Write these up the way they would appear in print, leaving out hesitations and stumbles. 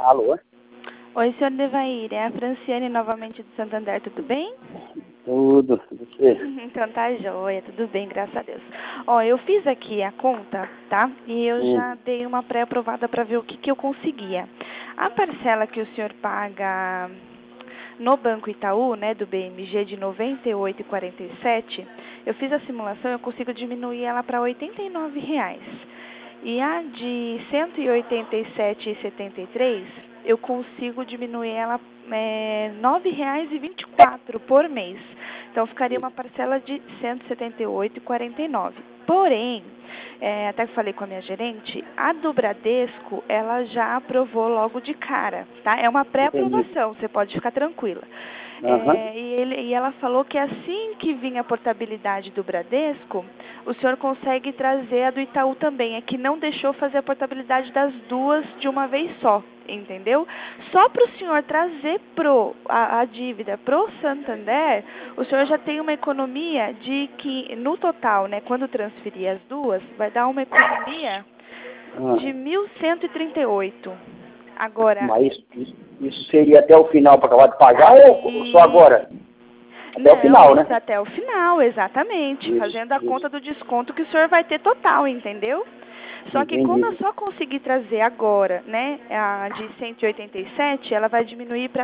Alô? Oi, senhor Devair, é a Franciane novamente de Santander, tudo bem? Tudo, você? Então tá joia, tudo bem, graças a Deus. Ó, eu fiz aqui a conta, tá? E eu já dei uma pré-aprovada para ver o que eu conseguia. A parcela que o senhor paga no Banco Itaú, né, do BMG, de R$ 98,47, eu fiz a simulação, eu consigo diminuir ela para R$ 89,00. E a de R$ 187,73, eu consigo diminuir ela R$ 9,24 por mês. Então, ficaria uma parcela de R$ 178,49. Porém, até que falei com a minha gerente, a do Bradesco, ela já aprovou logo de cara, tá? É uma pré-aprovação, você pode ficar tranquila. E ela falou que assim que vir a portabilidade do Bradesco, o senhor consegue trazer a do Itaú também. É que não deixou fazer a portabilidade das duas de uma vez só, entendeu? Só para o senhor trazer a dívida pro Santander, o senhor já tem uma economia de que, no total, né, quando transferir as duas, vai dar uma economia de 1.138. Agora... Mas isso seria até o final para acabar de pagar ou só agora? Até o final, né? Até o final, exatamente. Fazendo a conta do desconto que o senhor vai ter total, entendeu? Só que como eu só consegui trazer agora, né, a de 187, ela vai diminuir para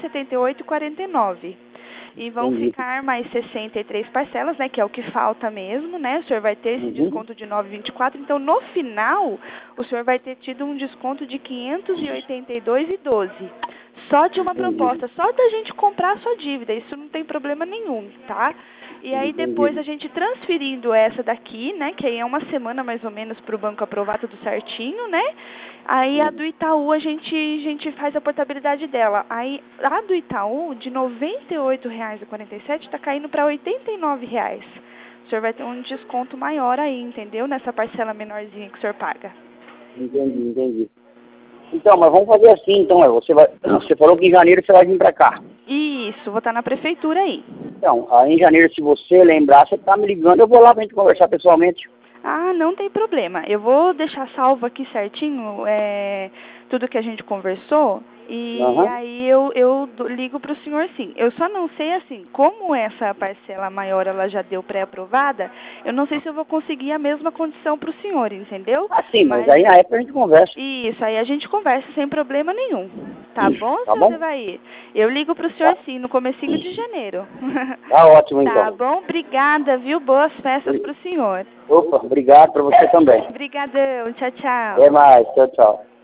178,49. E vão ficar mais 63 parcelas, né, que é o que falta mesmo, né? O senhor vai ter esse desconto de 9,24. Então, no final, o senhor vai ter tido um desconto de 582,12. Só de uma proposta, só da gente comprar a sua dívida. Isso não tem problema nenhum, tá? E aí depois a gente transferindo essa daqui, né, que aí é uma semana mais ou menos para o banco aprovar tudo certinho, né? Aí a do Itaú a gente faz a portabilidade dela. Aí a do Itaú de R$ 98,47 está caindo para R$ 89,00. O senhor vai ter um desconto maior aí, entendeu? Nessa parcela menorzinha que o senhor paga. Entendi. Então, mas vamos fazer assim, então, você falou que em janeiro você vai vir para cá. Isso, vou estar na prefeitura aí. Então, aí em janeiro, se você lembrar, você tá me ligando, eu vou lá pra gente conversar pessoalmente. Ah, não tem problema. Eu vou deixar salvo aqui certinho tudo que a gente conversou e aí eu ligo para o senhor sim. Eu só não sei assim, como essa parcela maior ela já deu pré-aprovada, eu não sei se eu vou conseguir a mesma condição para o senhor, entendeu? Ah, sim, mas aí na época a gente conversa. Isso, aí a gente conversa sem problema nenhum. Tá bom, tá senhor bom? Devair? Eu ligo para o senhor sim, no comecinho de janeiro. Tá ótimo, então. Tá bom? Obrigada, viu? Boas festas para o senhor. Opa, obrigado para você também. Obrigadão. Tchau, tchau. Até mais. Tchau, tchau.